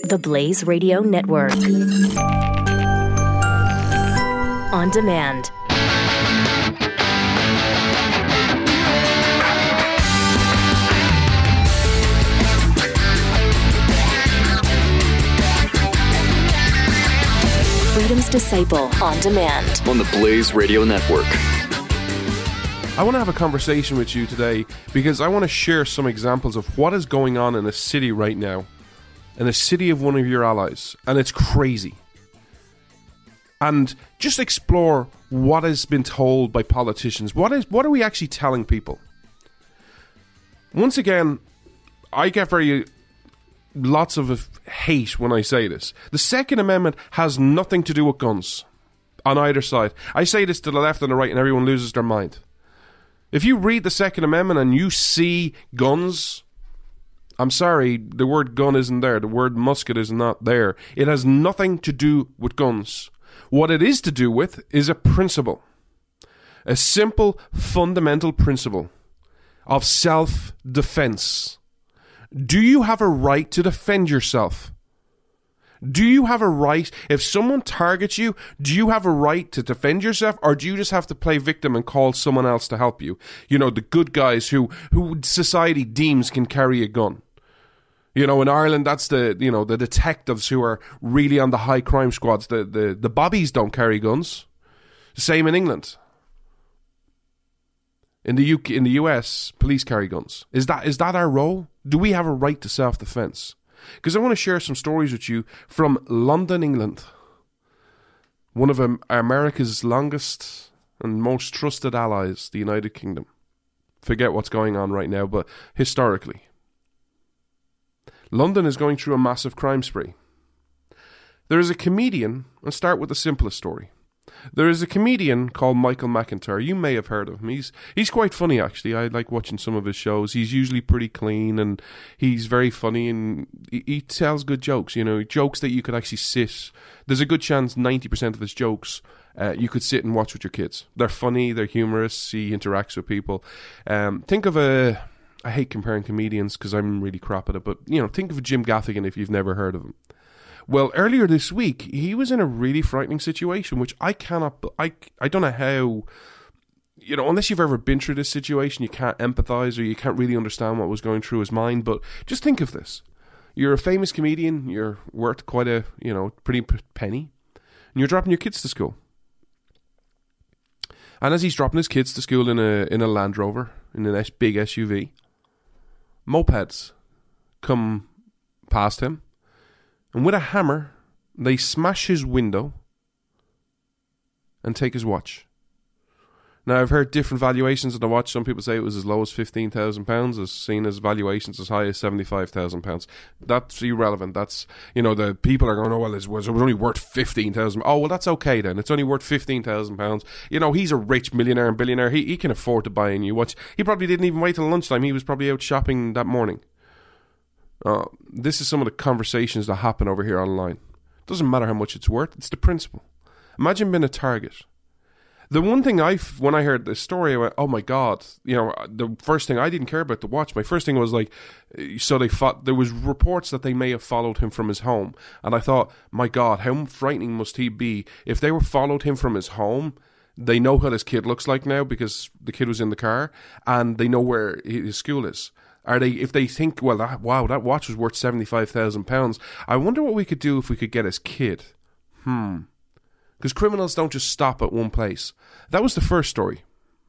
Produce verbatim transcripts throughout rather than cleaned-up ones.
The Blaze Radio Network. On demand. Freedom's Disciple on demand. On the Blaze Radio Network. I want to have a conversation with you today because I want to share some examples of what is going on in a city right now. In a city of one of your allies. And it's crazy. And just explore what has been told by politicians. What is what are we actually telling people? Once again, I get very lots of hate when I say this. The Second Amendment has nothing to do with guns on either side. I say this to the left and the right and everyone loses their mind. If you read the Second Amendment and you see guns, I'm sorry, the word gun isn't there. The word musket is not there. It has nothing to do with guns. What it is to do with is a principle. A simple, fundamental principle of self-defense. Do you have a right to defend yourself? Do you have a right, if someone targets you, do you have a right to defend yourself, or do you just have to play victim and call someone else to help you? You know, the good guys who, who society deems can carry a gun. You know, in Ireland, that's the, you know, the detectives who are really on the high crime squads. The, the, the bobbies don't carry guns. The same in England. In the U K, in the U S, police carry guns. Is that is that our role? Do we have a right to self-defense? Because I want to share some stories with you from London, England. One of um, America's longest and most trusted allies, the United Kingdom. Forget what's going on right now, but historically. London is going through a massive crime spree. There is a comedian, I'll start with the simplest story. There is a comedian called Michael McIntyre. You may have heard of him. He's he's quite funny, actually. I like watching some of his shows. He's usually pretty clean, and he's very funny, and he, he tells good jokes, you know, jokes that you could actually sit. There's a good chance ninety percent of his jokes uh, you could sit and watch with your kids. They're funny, they're humorous, he interacts with people. Um, think of a... I hate comparing comedians because I'm really crap at it, but, you know, think of Jim Gaffigan if you've never heard of him. Well, earlier this week, he was in a really frightening situation, which I cannot, I, I don't know how, you know, unless you've ever been through this situation, you can't empathize or you can't really understand what was going through his mind. But just think of this. You're a famous comedian, you're worth quite a, you know, pretty penny, and you're dropping your kids to school. And as he's dropping his kids to school in a in a Land Rover, in a big S U V, mopeds come past him. And with a hammer, they smash his window and take his watch. Now, I've heard different valuations of the watch. Some people say it was as low as fifteen thousand pounds, as seen as valuations as high as seventy-five thousand pounds. That's irrelevant. That's, you know, the people are going, oh, well, it was, it was only worth fifteen thousand pounds. Oh, well, that's okay then. It's only worth fifteen thousand pounds. You know, he's a rich millionaire and billionaire. He, he can afford to buy a new watch. He probably didn't even wait till lunchtime. He was probably out shopping that morning. Uh, this is some of the conversations that happen over here online. Doesn't matter how much it's worth. It's the principle. Imagine being a target. The one thing I, when I heard this story, I went, oh my God, you know, the first thing, I didn't care about the watch. My first thing was like, so they fought, there was reports that they may have followed him from his home. And I thought, my God, how frightening must he be? If they were followed him from his home, they know what his kid looks like now because the kid was in the car, and they know where his school is. Are they, if they think, well, that, wow, that watch was worth seventy-five thousand pounds, I wonder what we could do if we could get his kid. Hmm. Because criminals don't just stop at one place. That was the first story.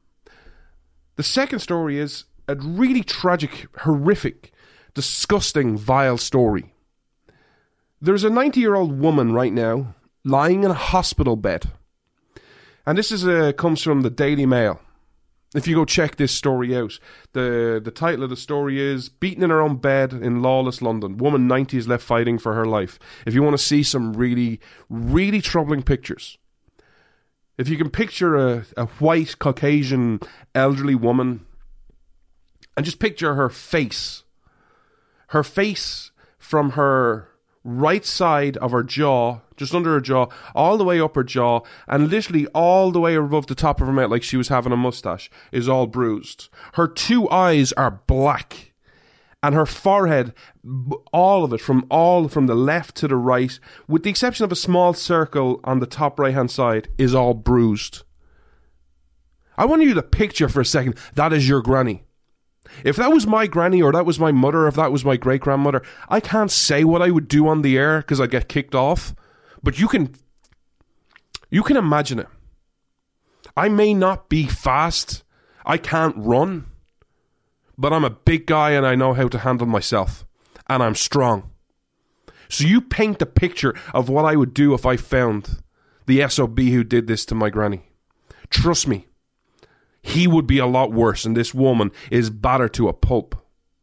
The second story is a really tragic, horrific, disgusting, vile story. There's a ninety-year-old woman right now lying in a hospital bed. And this is a, comes from the Daily Mail. If you go check this story out, the the title of the story is Beaten in Her Own Bed in Lawless London. Woman ninety is left fighting for her life. If you want to see some really, really troubling pictures. If you can picture a, a white, Caucasian, elderly woman, and just picture her face. Her face from her right side of her jaw, just under her jaw, all the way up her jaw, and literally all the way above the top of her mouth, like she was having a mustache, is all bruised. Her two eyes are black, And her forehead, all of it, from all from the left to the right, with the exception of a small circle on the top right-hand side, is all bruised. I want you to picture for a second, that is your granny. If that was my granny, or that was my mother, or if that was my great-grandmother, I can't say what I would do on the air because I'd get kicked off. But you can, you can imagine it. I may not be fast. I can't run. But I'm a big guy and I know how to handle myself. And I'm strong. So you paint a picture of what I would do if I found the S O B who did this to my granny. Trust me, he would be a lot worse, and this woman is battered to a pulp.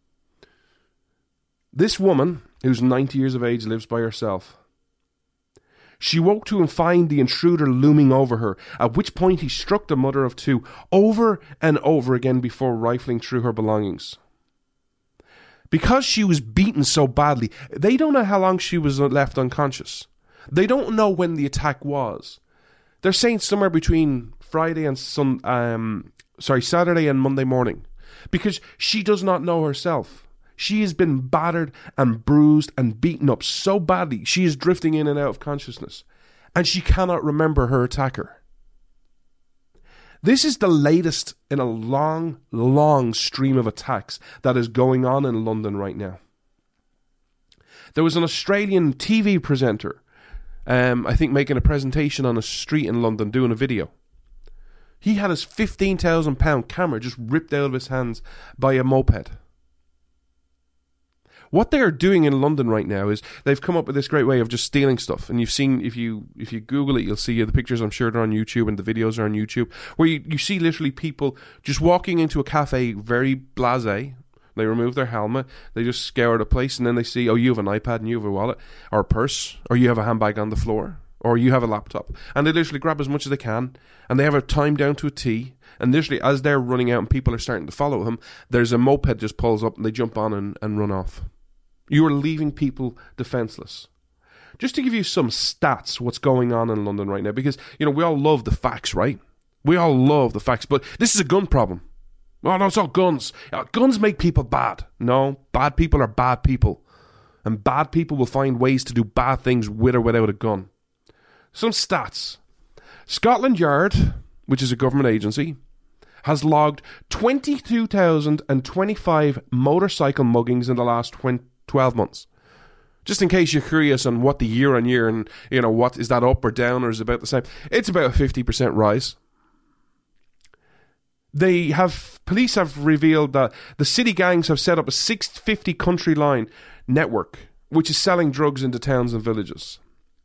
This woman, who's ninety years of age, lives by herself. She woke to and find the intruder looming over her, at which point he struck the mother of two over and over again before rifling through her belongings. Because she was beaten so badly, they don't know how long she was left unconscious. They don't know when the attack was. They're saying somewhere between Friday and sun, um, sorry, Saturday and Monday morning, because she does not know herself. She has been battered and bruised and beaten up so badly, she is drifting in and out of consciousness, and she cannot remember her attacker. This is the latest in a long, long stream of attacks that is going on in London right now. There was an Australian T V presenter, um, I think making a presentation on a street in London, doing a video. He had his fifteen thousand pound camera just ripped out of his hands by a moped. What they are doing in London right now is they've come up with this great way of just stealing stuff. And you've seen, if you if you Google it, you'll see the pictures. I'm sure they're on YouTube, and the videos are on YouTube, where you, you see literally people just walking into a cafe very blasé. They remove their helmet, they just scour the place, and then they see, oh, you have an iPad and you have a wallet, or a purse, or you have a handbag on the floor, or you have a laptop. And they literally grab as much as they can, and they have a time down to a T. And literally, as they're running out and people are starting to follow them, there's a moped just pulls up and they jump on and, and run off. You are leaving people defenseless. Just to give you some stats, what's going on in London right now, because, you know, we all love the facts, right? We all love the facts, but this is a gun problem. Oh, no, it's all guns. Uh, guns make people bad. No, bad people are bad people. And bad people will find ways to do bad things with or without a gun. Some stats. Scotland Yard, which is a government agency, has logged twenty-two thousand twenty-five motorcycle muggings in the last twelve months. Just in case you're curious on what the year on year, and, you know, what is that up or down, or is it about the same? It's about a fifty percent rise. They have, police have revealed that the city gangs have set up a six hundred fifty country line network, which is selling drugs into towns and villages.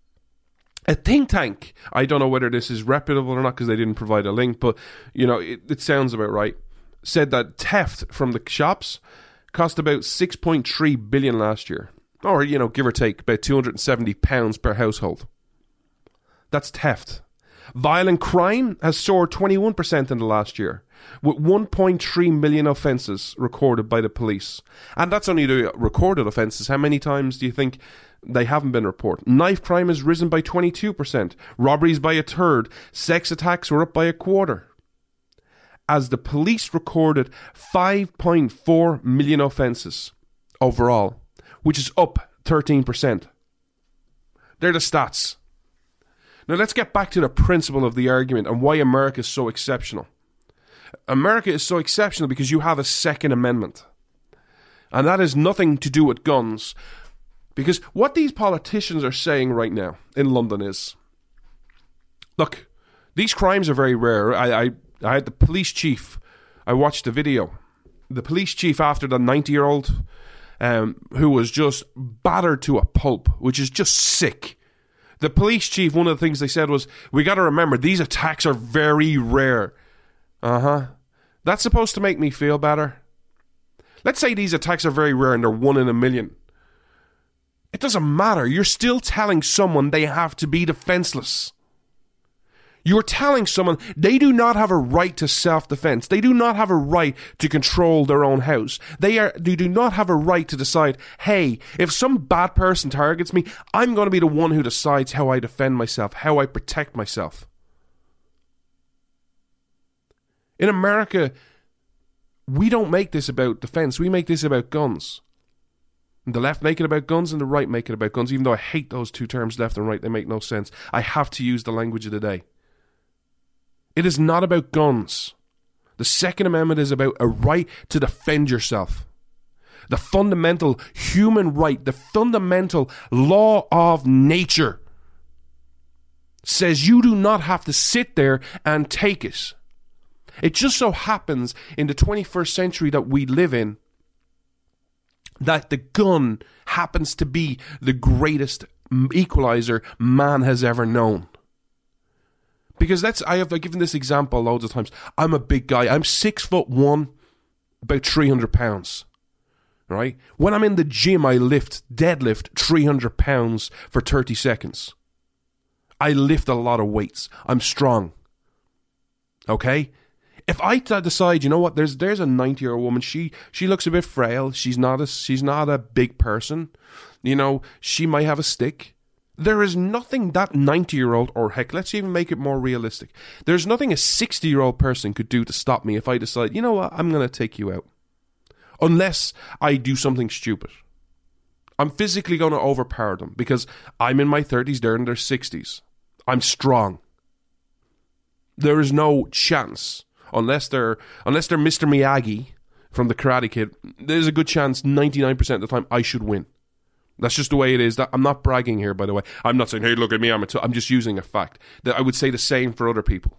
A think tank, I don't know whether this is reputable or not because they didn't provide a link, but, you know, it, it sounds about right, said that theft from the shops cost about six point three billion dollars last year. Or, you know, give or take, about two hundred seventy pounds per household. That's theft. Violent crime has soared twenty-one percent in the last year, with one point three million offences recorded by the police. And that's only the recorded offences. How many times do you think they haven't been reported? Knife crime has risen by twenty-two percent. Robberies by a third. Sex attacks were up by a quarter. As the police recorded five point four million offences overall, which is up thirteen percent. They're the stats. Now let's get back to the principle of the argument and why America is so exceptional. America is so exceptional because you have a Second Amendment. And that has nothing to do with guns. Because what these politicians are saying right now in London is, look, these crimes are very rare. I, I, I had the police chief, I watched the video. The police chief after the ninety-year-old um, who was just battered to a pulp, which is just sick. The police chief, one of the things they said was, we got to remember, these attacks are very rare. Uh-huh. That's supposed to make me feel better. Let's say these attacks are very rare and they're one in a million. It doesn't matter. You're still telling someone they have to be defenseless. You're telling someone they do not have a right to self-defense. They do not have a right to control their own house. They are. They do not have a right to decide, hey, if some bad person targets me, I'm going to be the one who decides how I defend myself, how I protect myself. In America, we don't make this about defense. We make this about guns. The left make it about guns and the right make it about guns, even though I hate those two terms, left and right. They make no sense. I have to use the language of the day. It is not about guns. The Second Amendment is about a right to defend yourself. The fundamental human right, the fundamental law of nature says you do not have to sit there and take it. It just so happens in the twenty-first century that we live in that the gun happens to be the greatest equalizer man has ever known. Because that's, I have given this example loads of times. I'm a big guy. I'm six foot one, about three hundred pounds. Right? When I'm in the gym, I lift, deadlift three hundred pounds for thirty seconds. I lift a lot of weights. I'm strong. Okay? If I t- decide, you know what, there's there's a ninety-year-old woman, she she looks a bit frail, she's not a, she's not a big person, you know, she might have a stick. There is nothing that ninety-year-old, or heck, let's even make it more realistic. There's nothing a sixty-year-old person could do to stop me if I decide, you know what, I'm going to take you out. Unless I do something stupid. I'm physically going to overpower them because I'm in my thirties, they're in their sixties. I'm strong. There is no chance. Unless they're unless they're Mister Miyagi from the Karate Kid, there's a good chance ninety-nine percent of the time I should win. That's just the way it is. That, I'm not bragging here, by the way. I'm not saying, hey, look at me, I'm a t-. I'm just using a fact. That I would say the same for other people.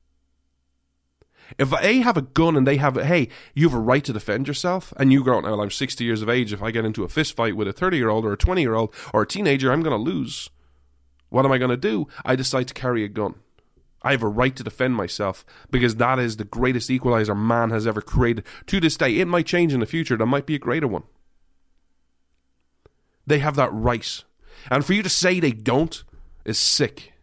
If they have a gun and they have a, hey, you have a right to defend yourself, and you go, well, I'm sixty years of age, if I get into a fist fight with a thirty-year-old or a twenty-year-old or a teenager, I'm going to lose. What am I going to do? I decide to carry a gun. I have a right to defend myself because that is the greatest equalizer man has ever created. To this day, it might change in the future. There might be a greater one. They have that right. And for you to say they don't is sick.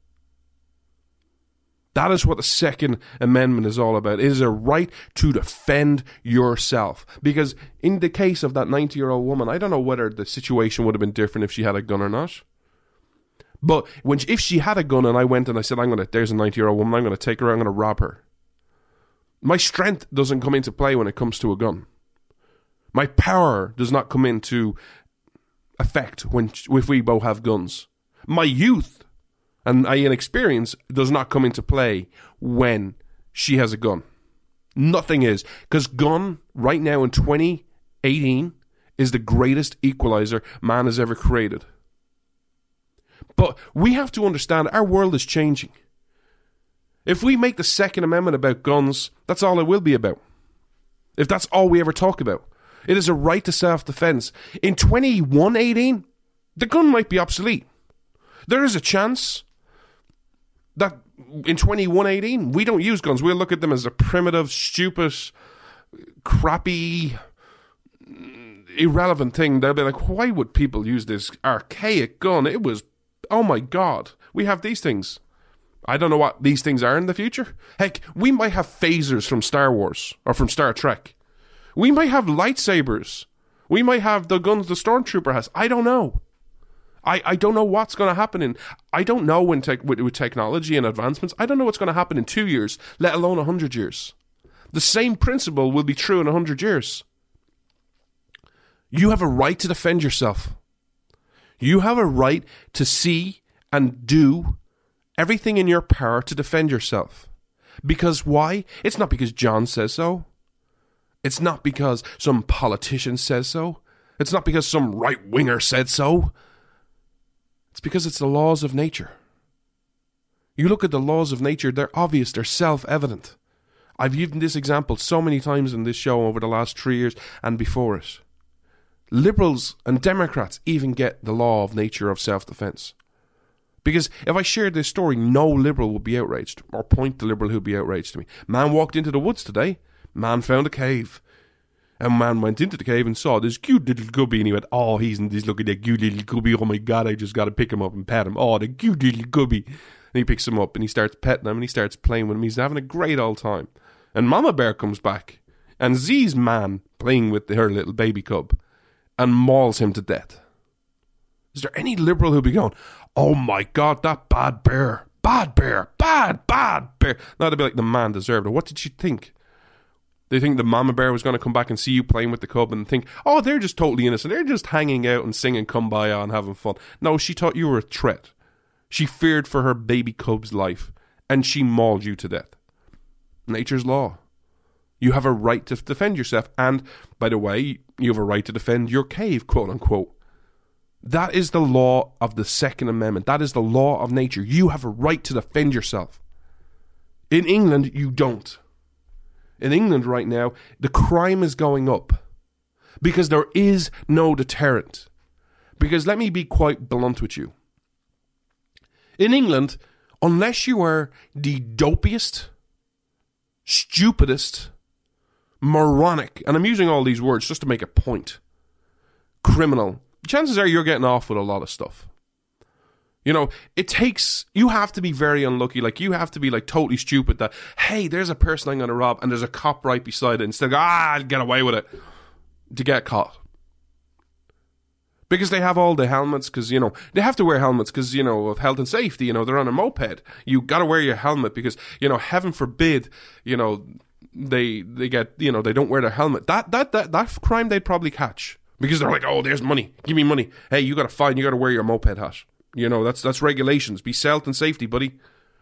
That is what the Second Amendment is all about. It is a right to defend yourself. Because in the case of that ninety-year-old woman, I don't know whether the situation would have been different if she had a gun or not. But when she, if she had a gun and I went and I said, I'm gonna, there's a ninety-year-old woman, I'm going to take her, I'm going to rob her. My strength doesn't come into play when it comes to a gun. My power does not come into effect when if we both have guns. My youth and my inexperience does not come into play when she has a gun. Nothing is. Because gun, right now in twenty eighteen, is the greatest equalizer man has ever created. But we have to understand our world is changing. If we make the Second Amendment about guns, that's all it will be about. If that's all we ever talk about. It is a right to self-defense. In twenty-one eighteen, the gun might be obsolete. There is a chance that in twenty-one eighteen, we don't use guns. We'll look at them as a primitive, stupid, crappy, irrelevant thing. They'll be like, why would people use this archaic gun? It was, oh my God, we have these things. I don't know what these things are in the future. Heck, we might have phasers from Star Wars or from Star Trek. We might have lightsabers. We might have the guns the Stormtrooper has. I don't know. I, I don't know what's going to happen in... I don't know when te- with, with technology and advancements. I don't know what's going to happen in two years, let alone a hundred years. The same principle will be true in a hundred years. You have a right to defend yourself. You have a right to see and do everything in your power to defend yourself. Because why? It's not because John says so. It's not because some politician says so. It's not because some right-winger said so. It's because it's the laws of nature. You look at the laws of nature, they're obvious, they're self-evident. I've given this example so many times in this show over the last three years and before it. Liberals and Democrats even get the law of nature of self-defense. Because if I shared this story, no liberal would be outraged, or point the liberal who'd be outraged to me. Man walked into the woods today. Man found a cave. And man went into the cave and saw this cute little gubby, and he went, oh, he's, he's looking at that cute little gubby. Oh my God, I just got to pick him up and pet him. Oh, the cute little gubby. And he picks him up and he starts petting him and he starts playing with him. He's having a great old time. And Mama Bear comes back and sees man playing with her little baby cub and mauls him to death. Is there any liberal who'd be going, oh my God, that bad bear, bad bear, bad, bad bear. Now they'd be like, the man deserved it. What did she think? They think the mama bear was going to come back and see you playing with the cub and think, oh, they're just totally innocent. They're just hanging out and singing Kumbaya and having fun. No, she thought you were a threat. She feared for her baby cub's life, and she mauled you to death. Nature's law. You have a right to defend yourself. And, by the way, you have a right to defend your cave, quote unquote. That is the law of the Second Amendment. That is the law of nature. You have a right to defend yourself. In England, you don't. In England right now, the crime is going up because there is no deterrent. Because let me be quite blunt with you. In England, unless you are the dopiest, stupidest, moronic, and I'm using all these words just to make a point, criminal, chances are you're getting off with a lot of stuff. You know, it takes, you have to be very unlucky. Like, you have to be, like, totally stupid that, hey, there's a person I'm going to rob, and there's a cop right beside it, instead of, ah, I'll get away with it, to get caught. Because they have all the helmets, because, you know, they have to wear helmets because, you know, of health and safety. You know, they're on a moped. You got to wear your helmet because, you know, heaven forbid, you know, they they get, you know, they don't wear their helmet. That, that, that, that crime they'd probably catch. Because they're like, oh, there's money. Give me money. Hey, you got to fine. You got to wear your moped hat. You know, that's that's regulations. Be health and safety, buddy.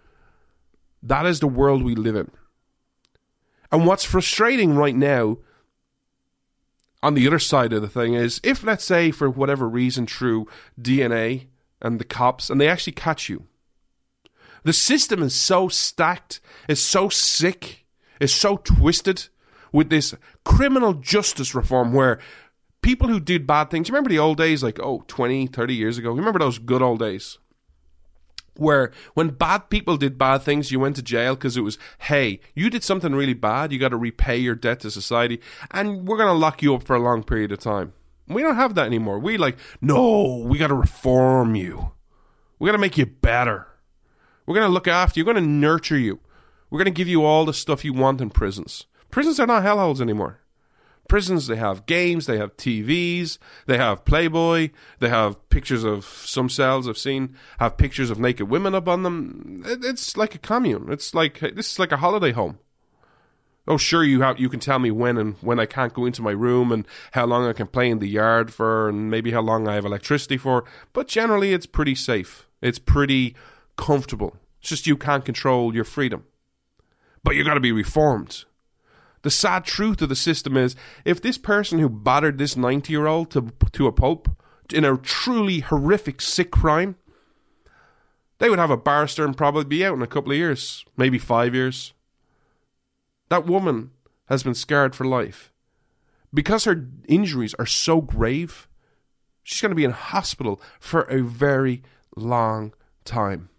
That is the world we live in. And what's frustrating right now, on the other side of the thing, is if, let's say, for whatever reason, through D N A and the cops, and they actually catch you, the system is so stacked, is so sick, is so twisted with this criminal justice reform where people who did bad things, you remember the old days, like, oh, twenty, thirty years ago? You remember those good old days? Where when bad people did bad things, you went to jail because it was, hey, you did something really bad, you got to repay your debt to society, and we're going to lock you up for a long period of time. We don't have that anymore. We like, no, we got to reform you. We got to make you better. We're going to look after you. We're going to nurture you. We're going to give you all the stuff you want in prisons. Prisons are not hellholes anymore. Prisons, they have games, they have T Vs, they have Playboy, they have pictures of, some cells I've seen, have pictures of naked women up on them. It, it's like a commune. It's like, this is like a holiday home. Oh, sure, you have, you can tell me when and when I can't go into my room and how long I can play in the yard for and maybe how long I have electricity for, but generally it's pretty safe. It's pretty comfortable. It's just you can't control your freedom. But you got to be reformed. The sad truth of the system is, if this person who battered this ninety-year-old to to a pulp in a truly horrific, sick crime, they would have a barrister and probably be out in a couple of years, maybe five years. That woman has been scarred for life. Because her injuries are so grave, she's going to be in hospital for a very long time.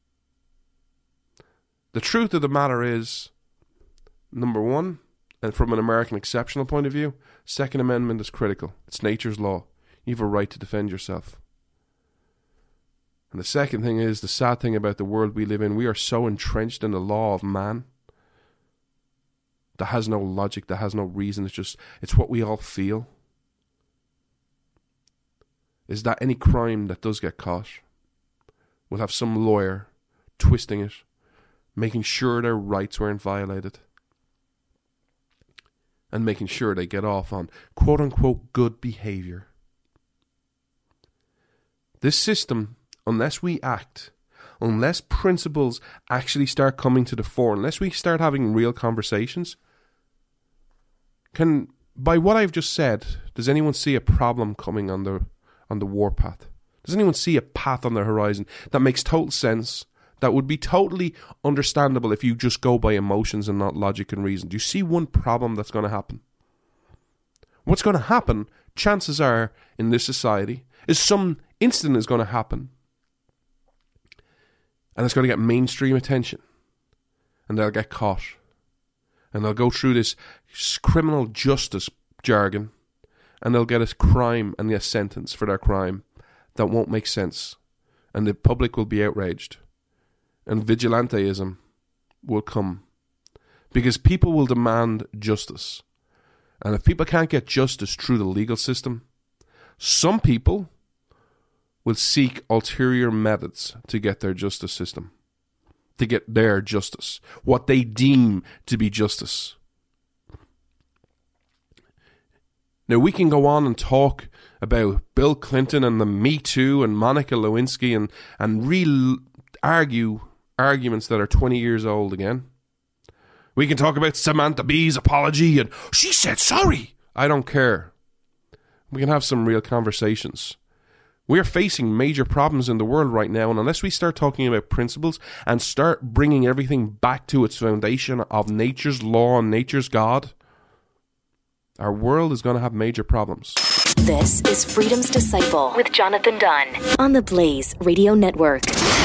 The truth of the matter is, number one, and from an American exceptional point of view, Second Amendment is critical. It's nature's law. You have a right to defend yourself. And the second thing is, the sad thing about the world we live in, we are so entrenched in the law of man that has no logic, that has no reason. It's just, it's what we all feel. Is that any crime that does get caught will have some lawyer twisting it, making sure their rights weren't violated, and making sure they get off on quote-unquote good behaviour. This system, unless we act, unless principles actually start coming to the fore, unless we start having real conversations, can, by what I've just said, does anyone see a problem coming on the on the warpath? Does anyone see a path on the horizon that makes total sense, that would be totally understandable if you just go by emotions and not logic and reason? Do you see one problem that's going to happen? What's going to happen, chances are, in this society, is some incident is going to happen. And it's going to get mainstream attention. And they'll get caught. And they'll go through this criminal justice jargon. And they'll get a crime and a sentence for their crime that won't make sense. And the public will be outraged. And vigilanteism will come. Because people will demand justice. And if people can't get justice through the legal system, some people will seek ulterior methods to get their justice system. To get their justice. What they deem to be justice. Now, we can go on and talk about Bill Clinton and the Me Too and Monica Lewinsky and, and re-argue arguments that are twenty years old again. We can talk about Samantha Bee's apology and she said sorry. I don't care. We can have some real conversations. We're facing major problems in the world right now, and unless we start talking about principles and start bringing everything back to its foundation of nature's law and nature's God, our world is going to have major problems. This is Freedom's Disciple with Jonathan Dunn on the Blaze Radio Network.